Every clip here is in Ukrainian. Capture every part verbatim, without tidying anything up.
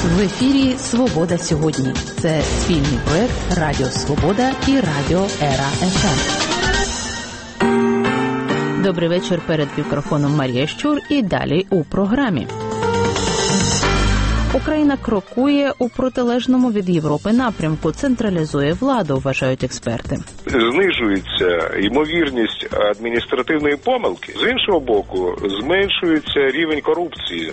В ефірі «Свобода сьогодні». Це спільний проект Радіо Свобода і Радіо Ера еф ем. Добрий вечір. Перед мікрофоном Марія Щур і далі у програмі. Україна крокує у протилежному від Європи напрямку, централізує владу, вважають експерти. Знижується ймовірність адміністративної помилки. З іншого боку, зменшується рівень корупції.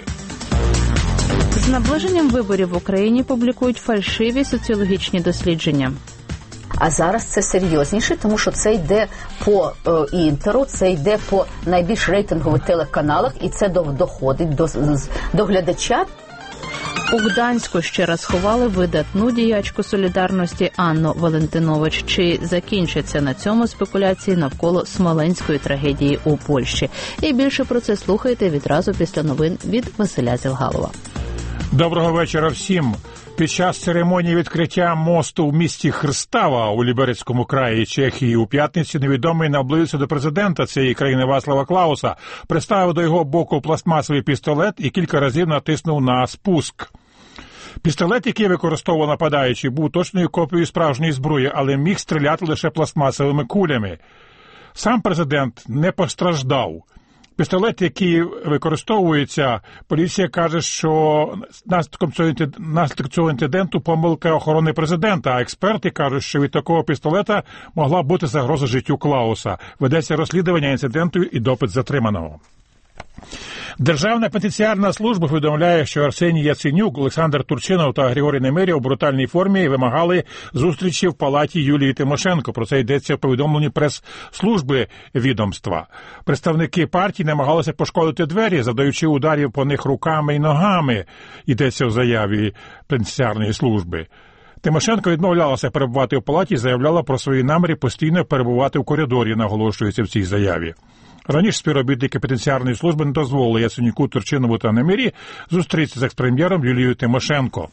З наближенням виборів в Україні публікують фальшиві соціологічні дослідження. А зараз це серйозніше, тому що це йде по е, інтеру, це йде по найбільш рейтингових телеканалах, і це доходить до, до глядача. У Гданську ще раз ховали видатну діячку солідарності Анну Валентинович. Чи закінчаться на цьому спекуляції навколо смоленської трагедії у Польщі? І більше про це слухайте відразу після новин від Василя Зілгалова. Доброго вечора всім. Під час церемонії відкриття мосту в місті Хрстава у Ліберецькому краї Чехії у п'ятницю невідомий наблизився до президента цієї країни Вацлава Клауса, приставив до його боку пластмасовий пістолет і кілька разів натиснув на спуск. Пістолет, який використовував нападаючий, був точною копією справжньої зброї, але міг стріляти лише пластмасовими кулями. Сам президент не постраждав. Пістолет, який використовується, поліція каже, що наслідком цього інциденту помилка охорони президента, а експерти кажуть, що від такого пістолета могла бути загроза життю Клауса. Ведеться розслідування інциденту і допит затриманого. Державна пенітенціарна служба повідомляє, що Арсеній Яценюк, Олександр Турчинов та Григорій Немиря у брутальній формі вимагали зустрічі в палаті Юлії Тимошенко. Про це йдеться в повідомленні прес-служби відомства. Представники партії намагалися пошкодити двері, завдаючи ударів по них руками і ногами, йдеться в заяві пенітенціарної служби. Тимошенко відмовлялася перебувати в палаті і заявляла про свої наміри постійно перебувати в коридорі, наголошується в цій заяві. Раніше співробітники пенітенціарної служби не дозволили Яценюку, Турчинову та Немирі зустрітися з екс-прем'єром Юлією Тимошенко.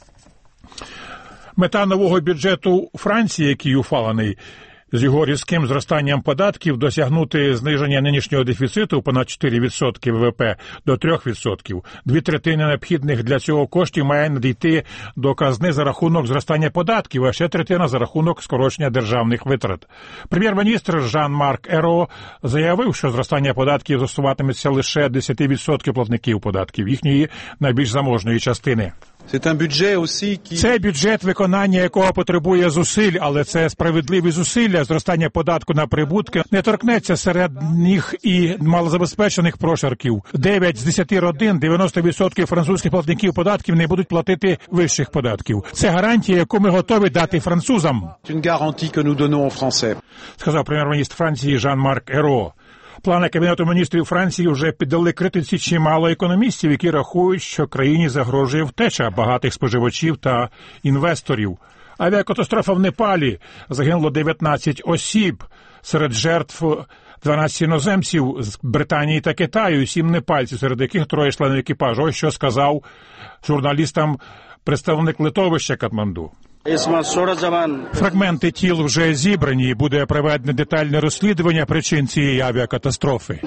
Мета нового бюджету Франції, який ухвалений з його різким зростанням податків, досягнути зниження нинішнього дефіциту понад чотири відсотки ВВП до три відсотки. Дві третини необхідних для цього коштів має надійти до казни за рахунок зростання податків, а ще третина за рахунок скорочення державних витрат. Прем'єр-міністр Жан-Марк Еро заявив, що зростання податків застосуватиметься лише десять відсотків платників податків, їхньої найбільш заможної частини. Це бюджет, виконання якого потребує зусиль, але це справедливі зусилля. Зростання податку на прибутки не торкнеться середніх і малозабезпечених прошарків. дев'ять з десяти родин, дев'яносто відсотків французьких платників податків не будуть платити вищих податків. Це гарантія, яку ми готові дати французам, сказав прем'єр-міністр Франції Жан-Марк Еро. Плани Кабінету міністрів Франції вже піддали критиці чимало економістів, які рахують, що країні загрожує втеча багатих споживачів та інвесторів. Авіакатастрофа в Непалі, загинуло дев'ятнадцять осіб, серед жертв дванадцять іноземців з Британії та Китаю, сім непальців, серед яких троє членів екіпажу. Ось що сказав журналістам представник литовища Катманду. Фрагменти тіл вже зібрані, і буде проведено детальне розслідування причин цієї авіакатастрофи.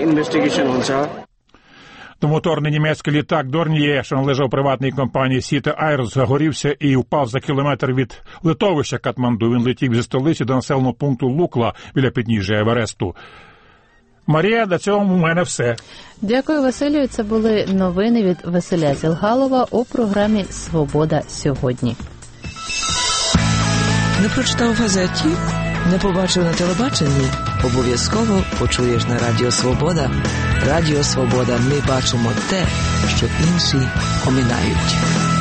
Двомоторний німецький літак Dornier, що належав приватній компанії Сіта Айр, загорівся і впав за кілометр від литовища Катманду. Він летів зі столиці до населеного пункту Лукла біля підніжжя Евересту. Марія, до цього у мене все. Дякую, Василю. Це були новини від Василя Зілгалова у програмі «Свобода сьогодні». Не прочитав в газеті? Не побачив на телебаченні? Обов'язково почуєш на Радіо Свобода. Радіо Свобода. Ми бачимо те, що інші оминають.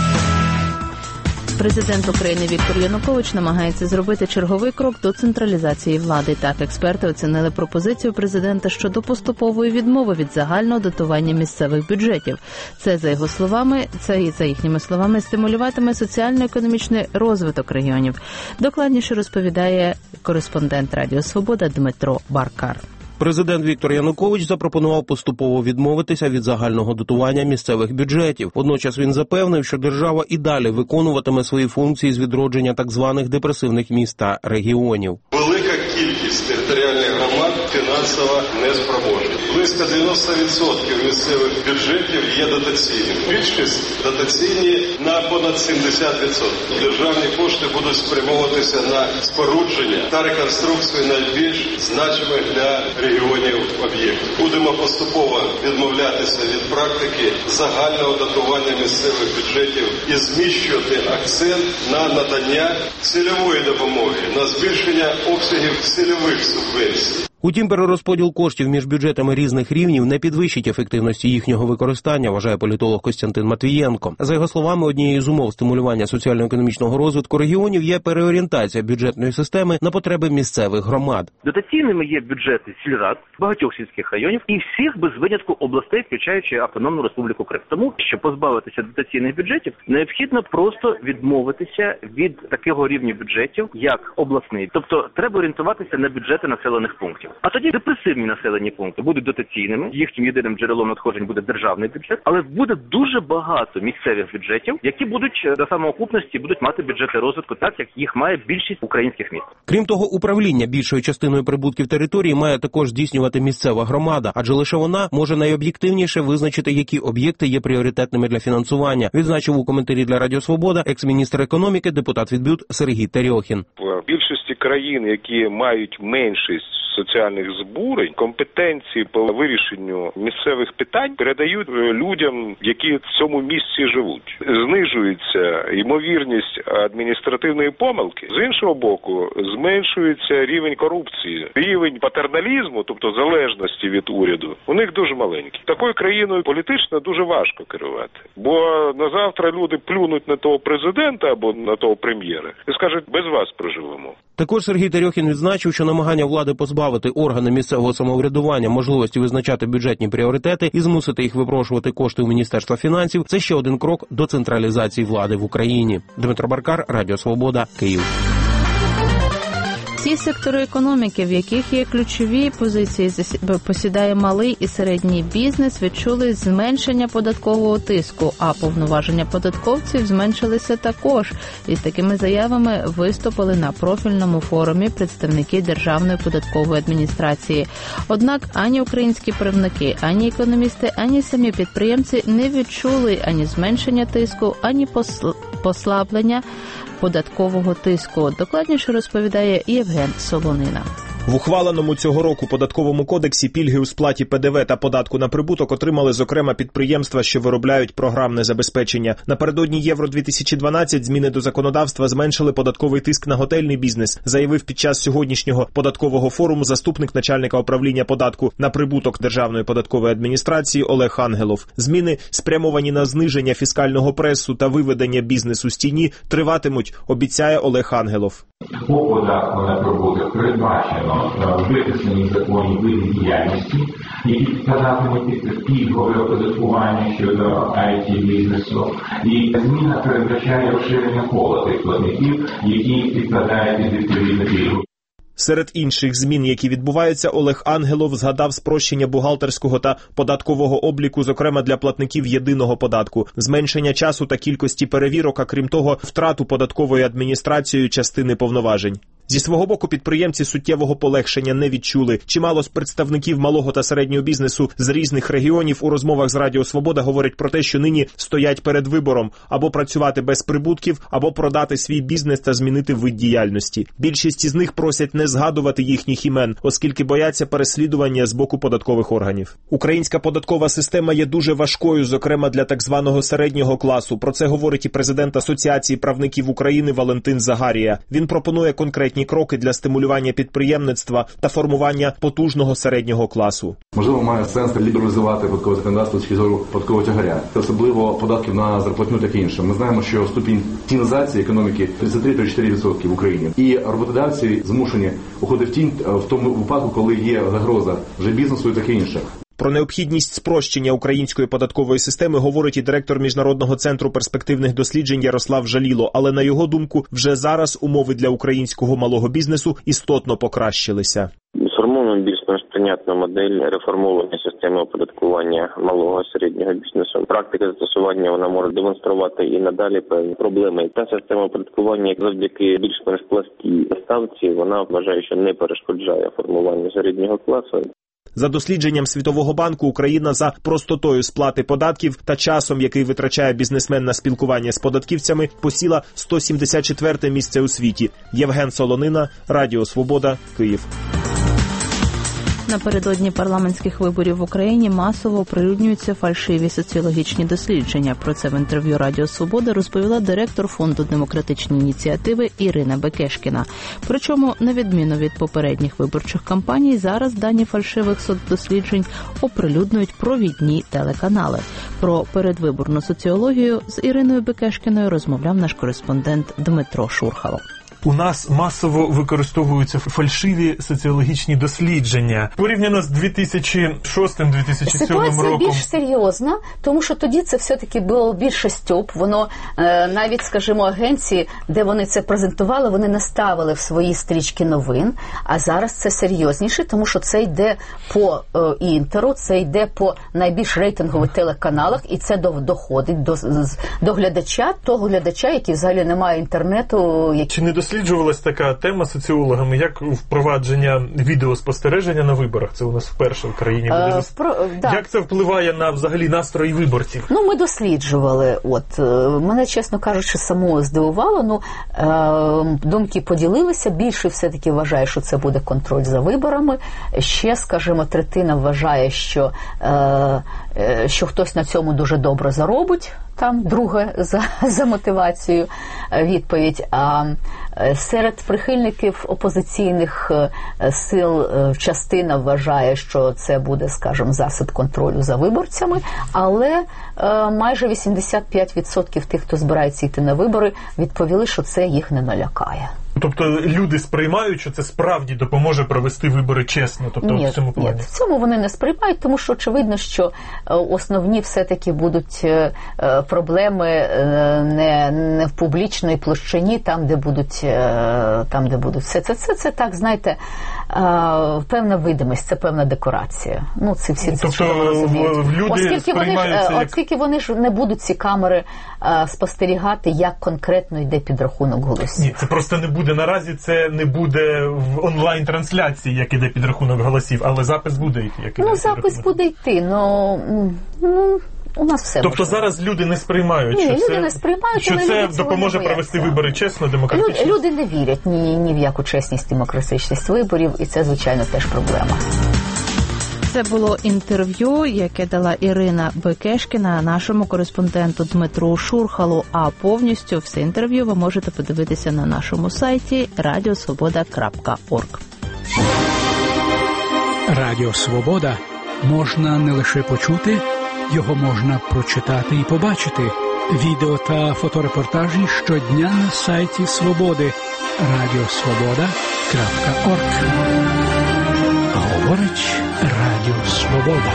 Президент України Віктор Янукович намагається зробити черговий крок до централізації влади. Так, експерти оцінили пропозицію президента щодо поступової відмови від загального дотування місцевих бюджетів. Це, за його словами, це і за їхніми словами, стимулюватиме соціально-економічний розвиток регіонів. Докладніше розповідає кореспондент Радіо Свобода Дмитро Баркар. Президент Віктор Янукович запропонував поступово відмовитися від загального дотування місцевих бюджетів. Водночас він запевнив, що держава і далі виконуватиме свої функції з відродження так званих депресивних міст та регіонів. Велика кількість територіальних громад фінансово фінансово неспроможні. Близько дев'яносто відсотків місцевих бюджетів є дотаційними. Більшість дотаційні на понад сімдесят відсотків. Державні кошти будуть спрямовуватися на спорудження та реконструкцію найбільш значимих для регіонів об'єктів. Будемо поступово відмовлятися від практики загального датування місцевих бюджетів і зміщувати акцент на надання цільової допомоги, на збільшення обсягів цільових субвенцій. Утім, перерозподіл коштів між бюджетами різних рівнів не підвищить ефективності їхнього використання, вважає політолог Костянтин Матвієнко. За його словами, однією з умов стимулювання соціально-економічного розвитку регіонів є переорієнтація бюджетної системи на потреби місцевих громад. Дотаційними є бюджети сільрад, багатьох сільських районів і всіх без винятку областей, включаючи Автономну Республіку Крим. Тому, щоб позбавитися дотаційних бюджетів, необхідно просто відмовитися від такого рівня бюджетів, як обласний. Тобто, треба орієнтуватися на бюджети населених пунктів. А тоді депресивні населені пункти будуть дотаційними, їхнім єдиним джерелом надходжень буде державний бюджет, але буде дуже багато місцевих бюджетів, які будуть до самоокупності будуть мати бюджети розвитку так, як їх має більшість українських міст. Крім того, управління більшою частиною прибутків території має також здійснювати місцева громада, адже лише вона може найоб'єктивніше визначити, які об'єкти є пріоритетними для фінансування, відзначив у коментарі для Радіо Свобода екс-міністр економіки, депутат від БЮТ Сергій Терьохін. В більшості країн, які мають меншість соціальних збурень, компетенції по вирішенню місцевих питань передають людям, які в цьому місці живуть. Знижується ймовірність адміністративної помилки. З іншого боку, зменшується рівень корупції. Рівень патерналізму, тобто залежності від уряду, у них дуже маленький. Такою країною політично дуже важко керувати. Бо на завтра люди плюнуть на того президента або на того прем'єра і скажуть, без вас проживемо. Також Сергій Терьохін відзначив, що намагання влади позбавити органи місцевого самоврядування можливості визначати бюджетні пріоритети і змусити їх випрошувати кошти у Міністерства фінансів – це ще один крок до централізації влади в Україні. Дмитро Баркар, Радіо Свобода, Київ. Ті сектори економіки, в яких є ключові позиції, посідає малий і середній бізнес, відчули зменшення податкового тиску, а повноваження податковців зменшилися також. Із такими заявами виступили на профільному форумі представники Державної податкової адміністрації. Однак ані українські правники, ані економісти, ані самі підприємці не відчули ані зменшення тиску, ані послаблення податкового тиску. Докладніше розповідає Євген Солонина. В ухваленому цього року податковому кодексі пільги у сплаті Пе Де Ве та податку на прибуток отримали, зокрема, підприємства, що виробляють програмне забезпечення. Напередодні Євро дві тисячі дванадцять зміни до законодавства зменшили податковий тиск на готельний бізнес, заявив під час сьогоднішнього податкового форуму заступник начальника управління податку на прибуток Державної податкової адміністрації Олег Ангелов. Зміни, спрямовані на зниження фіскального пресу та виведення бізнесу з тіні, триватимуть, обіцяє Олег Ангелов. По податку на прибуток передбачено виписані законні види діяльності, які підпадатимуть пільгове оподаткування щодо ай ті-бізнесу. І зміна передбачає розширення кола тих платників, які підпадають під відповідну пільгу. Серед інших змін, які відбуваються, Олег Ангелов згадав спрощення бухгалтерського та податкового обліку, зокрема для платників єдиного податку, зменшення часу та кількості перевірок, а крім того, втрату податковою адміністрацією частини повноважень. Зі свого боку, підприємці суттєвого полегшення не відчули. Чимало з представників малого та середнього бізнесу з різних регіонів у розмовах з Радіо Свобода говорять про те, що нині стоять перед вибором – або працювати без прибутків, або продати свій бізнес та змінити вид діяльності. Більшість із них просять не згадувати їхніх імен, оскільки бояться переслідування з боку податкових органів. Українська податкова система є дуже важкою, зокрема для так званого середнього класу. Про це говорить і президент Асоціації правників України Валентин Загарія. Він пропонує конкретні кроки для стимулювання підприємництва та формування потужного середнього класу. Можливо, має сенс лібералізувати податкове законодавство з точки зору податкового тягаря, особливо податків на зарплатню, так і інше. Ми знаємо, що ступінь тінізації економіки тридцять три - тридцять чотири відсотки в Україні. І роботодавці змушені уходити в тінь в тому випадку, коли є загроза вже бізнесу і таке інше. Про необхідність спрощення української податкової системи говорить і директор Міжнародного центру перспективних досліджень Ярослав Жаліло, але на його думку, вже зараз умови для українського малого бізнесу істотно покращилися. Сформовано більш-менш прийнятна модель реформування системи оподаткування малого і середнього бізнесу. Практика застосування вона може демонструвати і надалі певні проблеми. Та система оподаткування завдяки більш-менш пласкій ставці, вона вважає, що не перешкоджає формуванню середнього класу. За дослідженням Світового банку, Україна за простотою сплати податків та часом, який витрачає бізнесмен на спілкування з податківцями, посіла сто сімдесят четверте місце у світі. Євген Солонина, Радіо Свобода, Київ. Напередодні парламентських виборів в Україні масово оприлюднюються фальшиві соціологічні дослідження. Про це в інтерв'ю Радіо Свобода розповіла директор Фонду демократичні ініціативи Ірина Бекешкіна. Причому, на відміну від попередніх виборчих кампаній, зараз дані фальшивих соцдосліджень оприлюднюють провідні телеканали. Про передвиборну соціологію з Іриною Бекешкіною розмовляв наш кореспондент Дмитро Шурхало. У нас масово використовуються фальшиві соціологічні дослідження. Порівняно з дві тисячі шостим - дві тисячі сьомим роком. Ситуація більш серйозна, тому що тоді це все-таки було більше стьоп. Воно е, навіть, скажімо, агенції, де вони це презентували, вони не ставили в свої стрічки новин. А зараз це серйозніше, тому що це йде по е, інтеру, це йде по найбільш рейтингових телеканалах, і це до, доходить до, до глядача, того глядача, який взагалі не має інтернету. Який... Чи не досліджувалась така тема соціологами, як впровадження відеоспостереження на виборах? Це у нас вперше в країні буде. Е, про, да. Як це впливає на взагалі настрої виборців? Ну, ми досліджували. От мене, чесно кажучи, самого здивувало. Ну, е, думки поділилися. Більше все-таки вважає, що це буде контроль за виборами. Ще, скажімо, третина вважає, що, е, що хтось на цьому дуже добре заробить. Там друге за, за мотивацією відповідь. А серед прихильників опозиційних сил частина вважає, що це буде, скажімо, засіб контролю за виборцями, але майже вісімдесят п'ять відсотків тих, хто збирається йти на вибори, відповіли, що це їх не налякає. Тобто люди сприймають, що це справді допоможе провести вибори чесно, тобто ні, в цьому плані? Ні, в цьому вони не сприймають, тому що очевидно, що основні все-таки будуть проблеми не, не в публічній площині, там, де будуть, там, де будуть все це, це, це так, знаєте, певна видимість, це певна декорація. Ну, це всі це, тобто люди оскільки вони, ж, як... оскільки вони ж не будуть ці камери спостерігати, як конкретно йде підрахунок голосів. Ні, це просто не буде наразі, це не буде в онлайн-трансляції, як іде підрахунок голосів, але запис буде йти. Як іде ну, запис буде йти, но, ну, у нас все Тобто можливо. Зараз люди не сприймають, ні, що люди це, не сприймають, що це допоможе провести вибори чесно, демократично? Люди, люди не вірять ні, ні в яку чесність, демократичність виборів, і це, звичайно, теж проблема. Це було інтерв'ю, яке дала Ірина Бекешкіна нашому кореспонденту Дмитру Шурхалу, а повністю все інтерв'ю ви можете подивитися на нашому сайті радіо свобода крапка орг. Радіо Свобода можна не лише почути, його можна прочитати і побачити. Відео та фоторепортажі щодня на сайті Свободи радіо свобода крапка орг. Говорить Радіо Свобода.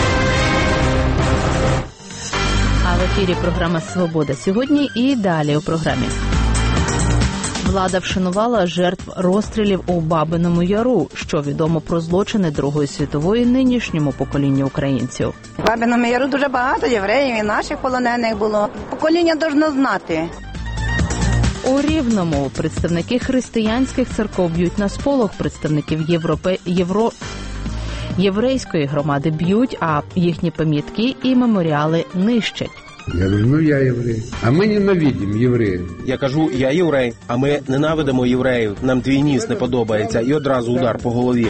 А в ефірі програма «Свобода» сьогодні і далі у програмі. Влада вшанувала жертв розстрілів у Бабиному Яру, що відомо про злочини Другої світової нинішньому поколінню українців. В Бабиному Яру дуже багато євреїв і наших полонених було. Покоління должно знати. У Рівному представники християнських церков б'ють на сполох, представників Європе... Євро... єврейської громади б'ють, а їхні пам'ятки і меморіали нищать. Я говорю, ну я єврей, а ми ненавидимо євреїв. Я кажу, я єврей, а ми ненавидимо євреїв, нам твій ніс не подобається, і одразу удар по голові.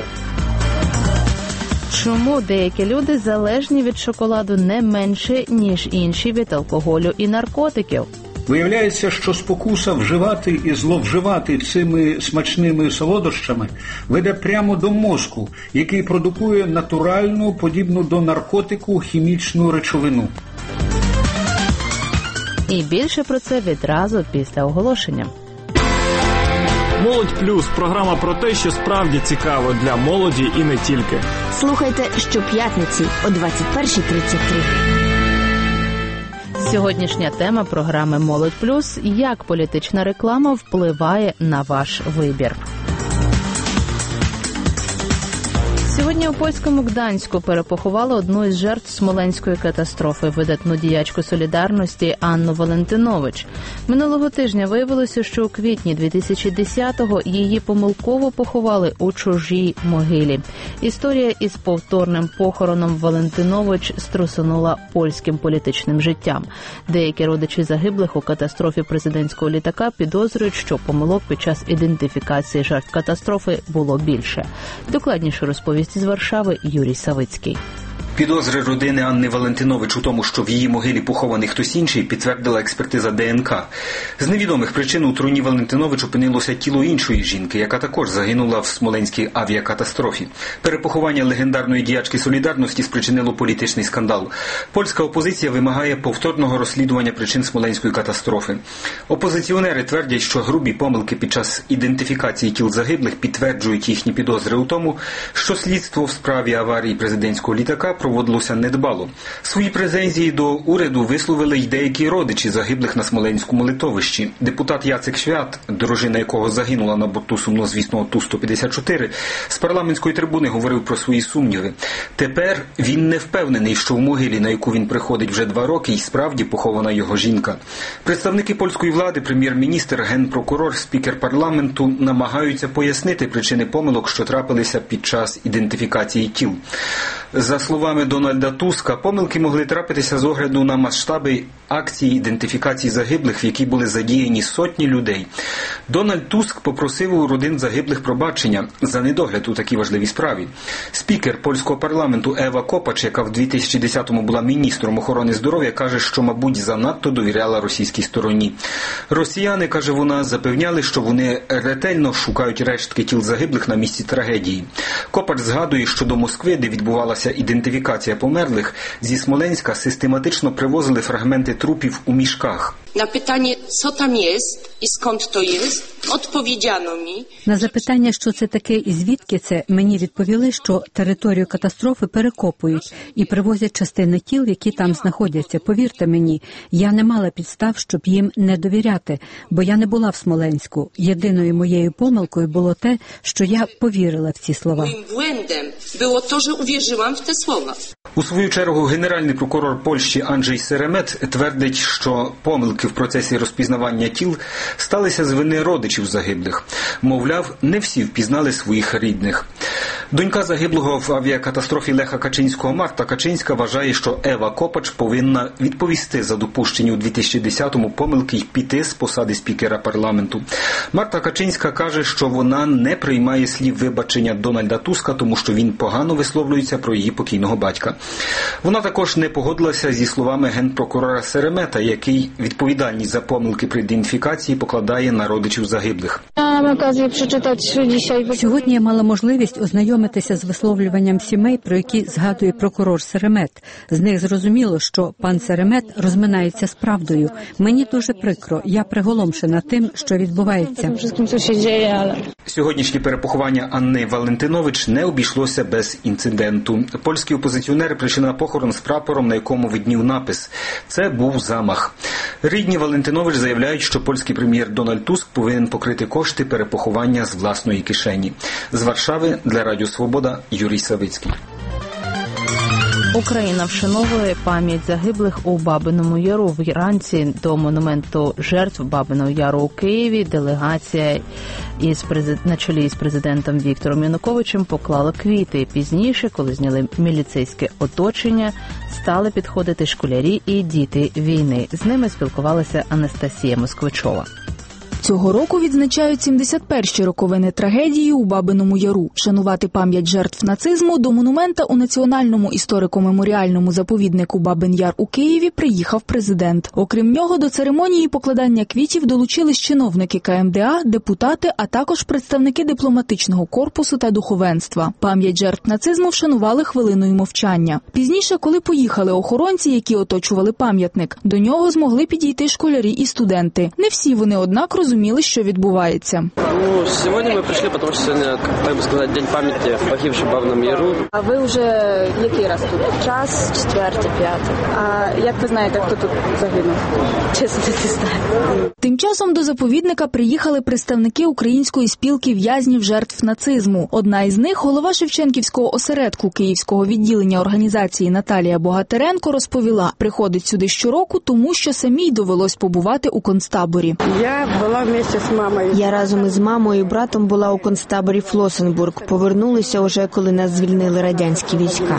Чому деякі люди залежні від шоколаду не менше, ніж інші від алкоголю і наркотиків? Виявляється, що спокуса вживати і зловживати цими смачними солодощами веде прямо до мозку, який продукує натуральну, подібну до наркотику, хімічну речовину. І більше про це відразу після оголошення. «Молодь плюс» – програма про те, що справді цікаво для молоді і не тільки. Слухайте щоп'ятниці о двадцять перша тридцять три. Сьогоднішня тема програми «Молодь плюс» – як політична реклама впливає на ваш вибір. Сьогодні Сьогодні у польському Гданську перепоховали одну із жертв Смоленської катастрофи, видатну діячку солідарності Анну Валентинович. Минулого тижня виявилося, що у квітні дві тисячі десятого її помилково поховали у чужій могилі. Історія із повторним похороном Валентинович струсонула польським політичним життям. Деякі родичі загиблих у катастрофі президентського літака підозрюють, що помилок під час ідентифікації жертв катастрофи було більше. Докладніше розповість з Варшави Юрій Савицький. Підозри родини Анни Валентинович у тому, що в її могилі похований хтось інший, підтвердила експертиза ДНК. З невідомих причин у труні Валентинович опинилося тіло іншої жінки, яка також загинула в смоленській авіакатастрофі. Перепоховання легендарної діячки солідарності спричинило політичний скандал. Польська опозиція вимагає повторного розслідування причин смоленської катастрофи. Опозиціонери твердять, що грубі помилки під час ідентифікації тіл загиблих підтверджують їхні підозри у тому, що слідство в справі аварії президентського літака проводилося недбало. Свої претензії до уряду висловили й деякі родичі загиблих на Смоленському литовищі. Депутат Яцек Свят, дружина якого загинула на борту сумнозвісного Ту сто п'ятдесят чотири, з парламентської трибуни говорив про свої сумніви. Тепер він не впевнений, що в могилі, на яку він приходить вже два роки, й справді похована його жінка. Представники польської влади, прем'єр-міністр, генпрокурор, спікер парламенту намагаються пояснити причини помилок, що трапилися під час ідентифікації тіл. За словами Дональда Туска, помилки могли трапитися з огляду на масштаби акції ідентифікації загиблих, в якій були задіяні сотні людей. Дональд Туск попросив у родин загиблих пробачення за недогляд у такій важливій справі. Спікер польського парламенту Ева Копач, яка в дві тисячі десятому була міністром охорони здоров'я, каже, що, мабуть, занадто довіряла російській стороні. Росіяни, каже вона, запевняли, що вони ретельно шукають рештки тіл загиблих на місці трагедії. Копач згадує, що до Москви, де відбувалася ідентифікація померлих, зі Смоленська систематично привозили фрагменти трупів у мішках. На питання, що там є і скąd то є, відповідано мені. На запитання, що це таке і звідки це, мені відповіли, що територію катастрофи перекопують і привозять частини тіл, які там знаходяться. Повірте мені, я не мала підстав, щоб їм не довіряти, бо я не була в Смоленську. Єдиною моєю помилкою було те, що я повірила в ці слова. Моїм błędem було то, що увірzyłam в те слова. У свою чергу генеральний прокурор Польщі Анджей Серемет твердить, що помилки в процесі розпізнавання тіл сталися з вини родичів загиблих. Мовляв, не всі впізнали своїх рідних. Донька загиблого в авіакатастрофі Леха Качинського Марта Качинська вважає, що Ева Копач повинна відповісти за допущені у дві тисячі десятому помилки й піти з посади спікера парламенту. Марта Качинська каже, що вона не приймає слів вибачення Дональда Туска, тому що він погано висловлюється про її покійного батька. Вона також не погодилася зі словами генпрокурора Серемета, який відповідальність за помилки при ідентифікації покладає на родичів загиблих. Сьогодні я мала можливість ознайомитися з висловлюванням сімей, про які згадує прокурор Серемет. З них зрозуміло, що пан Серемет розминається з правдою. Мені дуже прикро, я приголомшена тим, що відбувається. Сьогоднішнє перепоховання Анни Валентинович не обійшлося без інциденту. Польські опозиціонери прийшли на похорон з прапором, на якому виднів напис «Це був замах». Рідні Валентинович заявляють, що польський прем'єр Дональд Туск повинен покрити кошти перепоховання з власної кишені. З Варшави для Радіо Свобода Юрій Савицький. Україна вшановує пам'ять загиблих у Бабиному Яру. Вранці до монументу жертв Бабиного Яру у Києві делегація із президент, на чолі із президентом Віктором Януковичем поклала квіти. Пізніше, коли зняли міліцейське оточення, стали підходити школярі і діти війни. З ними спілкувалася Анастасія Москвичова. Цього року відзначають сімдесят перші роковини трагедії у Бабиному Яру. Вшанувати пам'ять жертв нацизму до монумента у Національному історико-меморіальному заповіднику Бабин Яр у Києві приїхав президент. Окрім нього, до церемонії покладання квітів долучились чиновники ка ем де а, депутати, а також представники дипломатичного корпусу та духовенства. Пам'ять жертв нацизму вшанували хвилиною мовчання. Пізніше, коли поїхали охоронці, які оточували пам'ятник, до нього змогли підійти школярі і студенти. Не всі вони, однак, розуміли, зрозуміли, що відбувається. Ну, сьогодні ми прийшли, тому що сьогодні, так би сказати, День пам'яті погибших в Бабиному Яру. А ви вже який раз тут? Час четвертий, п'ятий. А як ви знаєте, хто тут загинув? Чесно, не знаю. Тим часом до заповідника приїхали представники Української спілки в'язнів жертв нацизму. Одна із них, голова Шевченківського осередку Київського відділення організації Наталія Богатиренко, розповіла, приходить сюди щороку, тому що самій довелось побувати у концтаборі. Я була вместе з мамою. Я разом із мамою і братом була у концтаборі Флосенбург. Повернулися уже, коли нас звільнили радянські війська.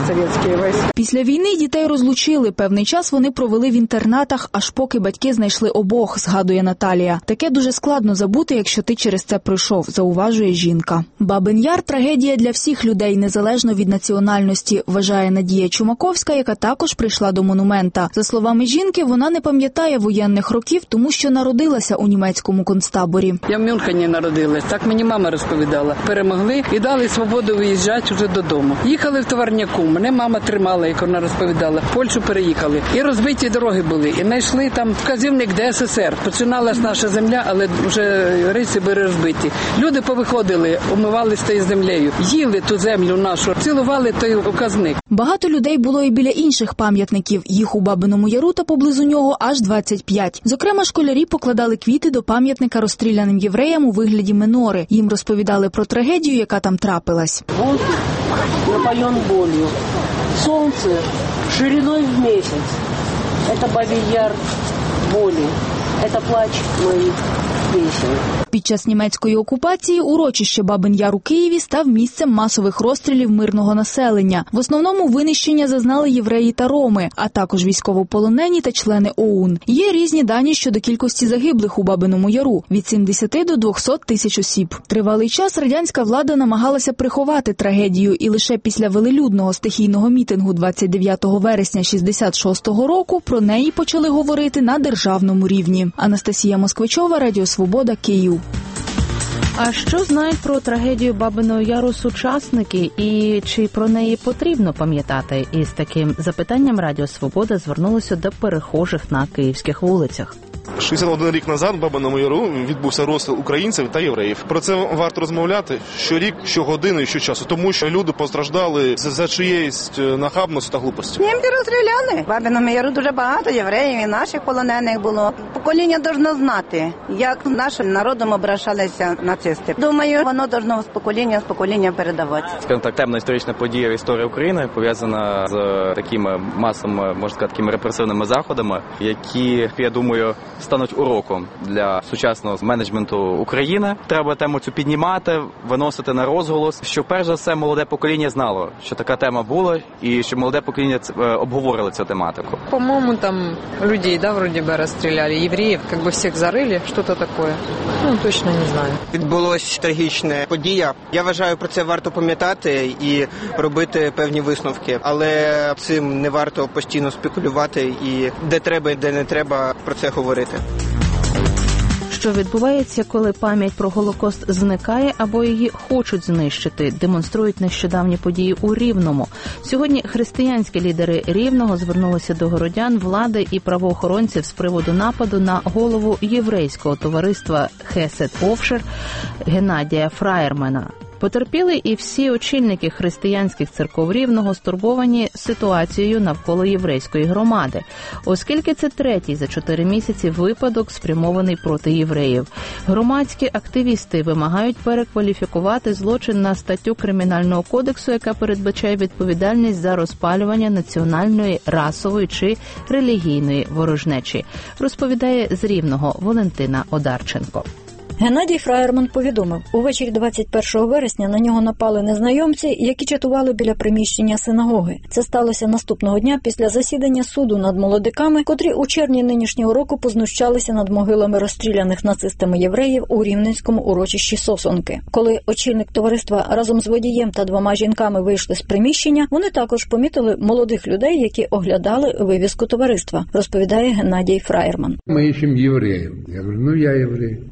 Після війни дітей розлучили. Певний час вони провели в інтернатах, аж поки батьки знайшли обох, згадує Наталія. Таке дуже складно забути, якщо ти через це пройшов, зауважує жінка. Бабин Яр – трагедія для всіх людей, незалежно від національності, вважає Надія Чумаковська, яка також прийшла до монумента. За словами жінки, вона не пам'ятає воєнних років, тому що народилася у німецькому концтаборі. Я в Мюнхені народилась, так мені мама розповідала. Перемогли і дали свободу виїжджати вже додому. Їхали в Товарняку, мене мама тримала, як вона розповідала. В Польщу переїхали. І розбиті дороги були. І знайшли там вказівник Де Ес Ес Ер. Починалась наша земля, але вже риси були розбиті. Люди повиходили, умивалися тією землею, їли ту землю нашу, цілували той указник. Багато людей було і біля інших пам'ятників. Їх у Бабиному Яру та поблизу нього аж двадцять п'ять. Зокрема, школярі покладали квіти до пам'ятника розстріляним євреям у вигляді менори. Їм розповідали про трагедію, яка там трапилась. Воздух напоен болью. Сонце шириною в місяць. Це Бабин Яр болі. Це плач моїх пісень. Під час німецької окупації урочище Бабин Яр у Києві став місцем масових розстрілів мирного населення. В основному винищення зазнали євреї та роми, а також військовополонені та члени О У Н. Є різні дані щодо кількості загиблих у Бабиному Яру – від сімдесяти до двохсот тисяч осіб. Тривалий час радянська влада намагалася приховати трагедію, і лише після велелюдного стихійного мітингу двадцять дев'ятого вересня шістдесят шостого року про неї почали говорити на державному рівні. Анастасія Москвичова, Радіо Свобода, Київ. А що знають про трагедію Бабиного Яру сучасники і чи про неї потрібно пам'ятати? Із таким запитанням Радіо Свобода звернулося до перехожих на київських вулицях. шістдесят один рік назад в Бабиному Яру відбувся розстріл українців та євреїв. Про це варто розмовляти щорік, щогодини і щочасу, тому що люди постраждали за чиєюсь нахабності та глупості. Німці розстріляли. В Бабиному Яру дуже багато євреїв і наших полонених було. Покоління повинно знати, як нашим народом обращалися нацисти. Думаю, воно повинно з покоління з покоління передавати. Скажімо так, темна історична подія в історії України пов'язана з такими масовими, можна сказати, такими репресивними заходами, які, я думаю, стануть уроком для сучасного менеджменту України. Треба тему цю піднімати, виносити на розголос, щоб перш за все молоде покоління знало, що така тема була, і щоб молоде покоління обговорили цю тематику. По-моєму, там людей, да, вроде бы розстріляли, євреїв, як би всіх зарили, щось таке. Ну, точно не знаю. Відбулася трагічна подія. Я вважаю, про це варто пам'ятати і робити певні висновки, але цим не варто постійно спекулювати і де треба, і де не треба про це говорити. Що відбувається, коли пам'ять про Голокост зникає або її хочуть знищити, демонструють нещодавні події у Рівному. Сьогодні християнські лідери Рівного звернулися до городян, влади і правоохоронців з приводу нападу на голову єврейського товариства Хесед Офшер Геннадія Фраєрмана. Потерпіли і всі очільники християнських церков Рівного стурбовані ситуацією навколо єврейської громади, оскільки це третій за чотири місяці випадок, спрямований проти євреїв. Громадські активісти вимагають перекваліфікувати злочин на статтю Кримінального кодексу, яка передбачає відповідальність за розпалювання національної, расової чи релігійної ворожнечі, розповідає з Рівного Валентина Одарченко. Геннадій Фраєрман повідомив, увечері двадцять першого вересня на нього напали незнайомці, які чатували біля приміщення синагоги. Це сталося наступного дня після засідання суду над молодиками, котрі у червні нинішнього року познущалися над могилами розстріляних нацистами євреїв у рівненському урочищі Сосонки. Коли очільник товариства разом з водієм та двома жінками вийшли з приміщення, вони також помітили молодих людей, які оглядали вивіску товариства, розповідає Геннадій Фраєрман. Ми іщемо євреїв. Я кажу, ну я єврей. А ми не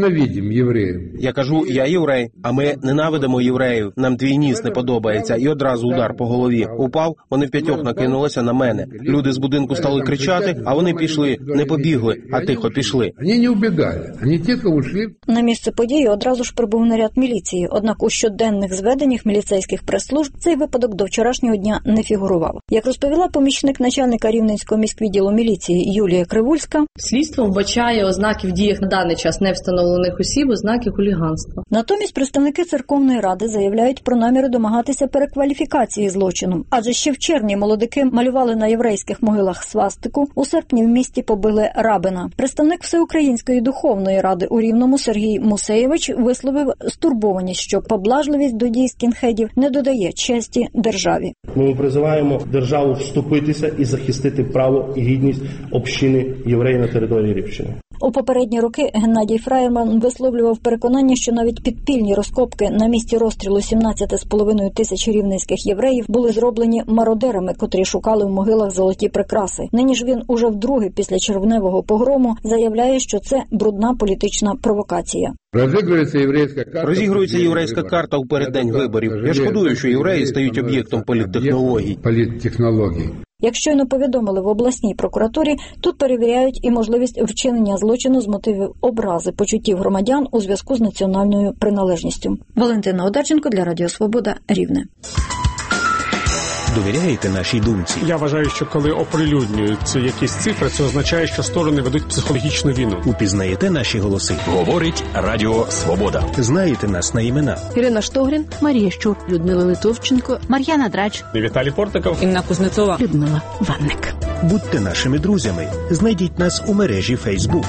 ненавидим евреев. Я кажу, я єврей, а ми ненавидимо євреїв. Нам твій ніс не подобається. І одразу удар по голові. Упав, вони в п'ятьох накинулися на мене. Люди з будинку стали кричати, а вони пішли. Не побігли, а тихо пішли. Вони не убігали, вони тихо ушли. На місце події одразу ж прибув наряд міліції. Однак у щоденних зведеннях міліцейських прес-служб цей випадок до вчорашнього дня не фігурував. Як розповіла помічник начальника Рівненського міськвідділу міліції Юлія Кривульська, слідство вбачає ознаки в діях на даний час невстановлених осіб, ознаки хуліганства. Натомість представники церковної ради заявляють про наміри домагатися перекваліфікації злочину. Адже ще в червні молодики малювали на єврейських могилах свастику, у серпні в місті побили рабина. Представник Всеукраїнської духовної ради у Рівному Сергій Мусеєвич висловив стурбованість, що поблажливість до дій скінхедів не додає честі державі. Ми призиваємо державу вступитися і захистити право і гідність общини євреїв на території Рівщини. У попередні роки Геннадій Фраєрман висловлював переконання, що навіть підпільні розкопки на місці розстрілу сімнадцять з половиною тисяч рівненських євреїв були зроблені мародерами, котрі шукали в могилах золоті прикраси. Нині ж він уже вдруге після червневого погрому заявляє, що це брудна політична провокація. Розігрується єврейська карта у переддень виборів. Я шкодую, що євреї стають об'єктом політтехнологій. Як щойно повідомили в обласній прокуратурі, тут перевіряють і можливість вчинення злочину з мотивів образи почуттів громадян у зв'язку з національною приналежністю. Валентина Одарченко для Радіо Свобода, Рівне. Довіряєте нашій думці? Я вважаю, що коли оприлюднюються якісь цифри, це означає, що сторони ведуть психологічну війну. Упізнаєте наші голоси? Говорить Радіо Свобода. Знаєте нас на імена? Ірина Штогрін, Марія Щур, Людмила Литовченко, Мар'яна Драч, Віталій Портников, Інна Кузнецова, Людмила Ванник. Будьте нашими друзями. Знайдіть нас у мережі Фейсбук.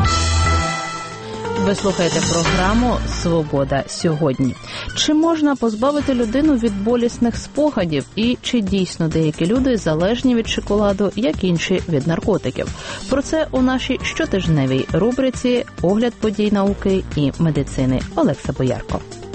Ви слухаєте програму «Свобода сьогодні». Чи можна позбавити людину від болісних спогадів? І чи дійсно деякі люди залежні від шоколаду, як інші від наркотиків? Про це у нашій щотижневій рубриці «Огляд подій науки і медицини». Олекса Боярко.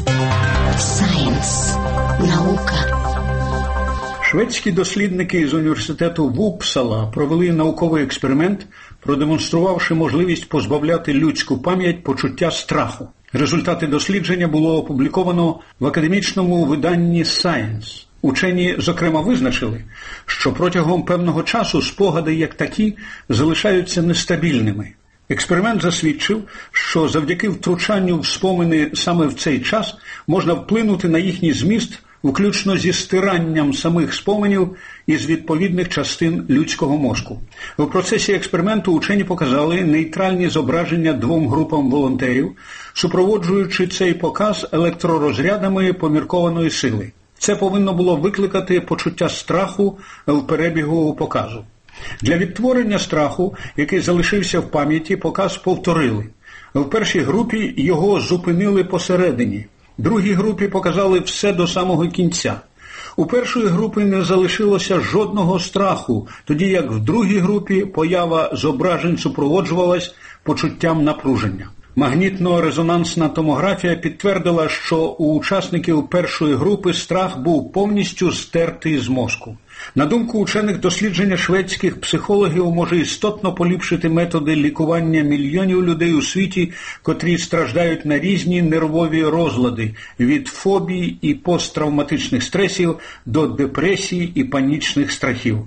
Сайенс. Наука. Шведські дослідники з університету Вупсала провели науковий експеримент, продемонструвавши можливість позбавляти людську пам'ять почуття страху. Результати дослідження було опубліковано в академічному виданні Science. Учені, зокрема, визначили, що протягом певного часу спогади як такі залишаються нестабільними. Експеримент засвідчив, що завдяки втручанню в спомини саме в цей час можна вплинути на їхній зміст, включно зі стиранням самих споменів із відповідних частин людського мозку. У процесі експерименту учені показали нейтральні зображення двом групам волонтерів, супроводжуючи цей показ електророзрядами поміркованої сили. Це повинно було викликати почуття страху в перебігу показу. Для відтворення страху, який залишився в пам'яті, показ повторили. В першій групі його зупинили посередині. Другій групі показали все до самого кінця. У першої групи не залишилося жодного страху, тоді як в другій групі поява зображень супроводжувалась почуттям напруження. Магнітно-резонансна томографія підтвердила, що у учасників першої групи страх був повністю стертий з мозку. На думку учених, дослідження шведських психологів може істотно поліпшити методи лікування мільйонів людей у світі, котрі страждають на різні нервові розлади – від фобій і посттравматичних стресів до депресій і панічних страхів.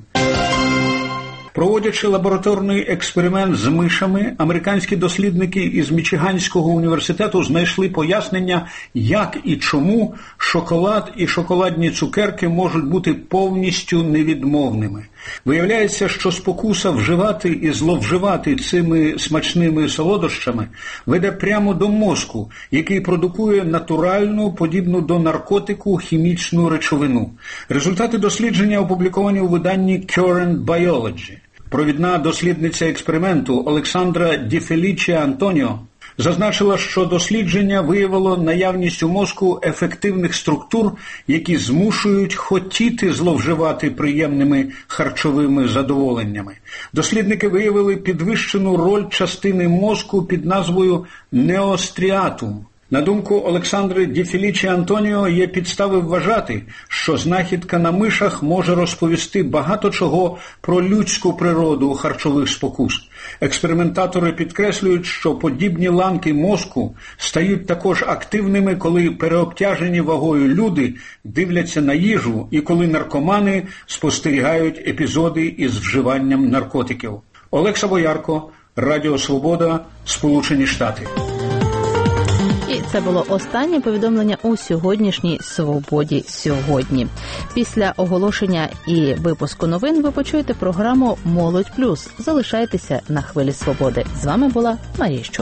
Проводячи лабораторний експеримент з мишами, американські дослідники із Мічиганського університету знайшли пояснення, як і чому шоколад і шоколадні цукерки можуть бути повністю невідмовними. Виявляється, що спокуса вживати і зловживати цими смачними солодощами веде прямо до мозку, який продукує натуральну, подібну до наркотику, хімічну речовину. Результати дослідження опубліковані у виданні Current Biology. Провідна дослідниця експерименту Олександра Ді Фелічі Антоніо зазначила, що дослідження виявило наявність у мозку ефективних структур, які змушують хотіти зловживати приємними харчовими задоволеннями. Дослідники виявили підвищену роль частини мозку під назвою неостріатум. На думку Олександри Ді Фелічі Антоніо, є підстави вважати, що знахідка на мишах може розповісти багато чого про людську природу харчових спокус. Експериментатори підкреслюють, що подібні ланки мозку стають також активними, коли переобтяжені вагою люди дивляться на їжу і коли наркомани спостерігають епізоди із вживанням наркотиків. Олекса Боярко, Радіо Свобода, Сполучені Штати. І це було останнє повідомлення у сьогоднішній «Свободі сьогодні». Після оголошення і випуску новин ви почуєте програму «Молодь плюс». Залишайтеся на хвилі свободи. З вами була Марія Щур.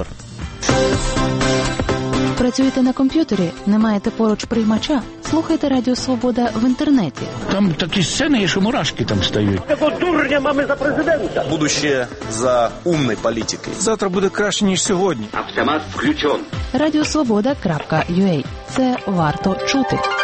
Працюєте на комп'ютері? Не маєте поруч приймача? Слухайте Радіо Свобода в інтернеті. Там такі сцени є, що мурашки там стають. Такого дурня мами за президента. Будущее за умной політикою. Завтра буде краще, ніж сьогодні. Автомат включен. радіо свобода крапка ю а. Це варто чути.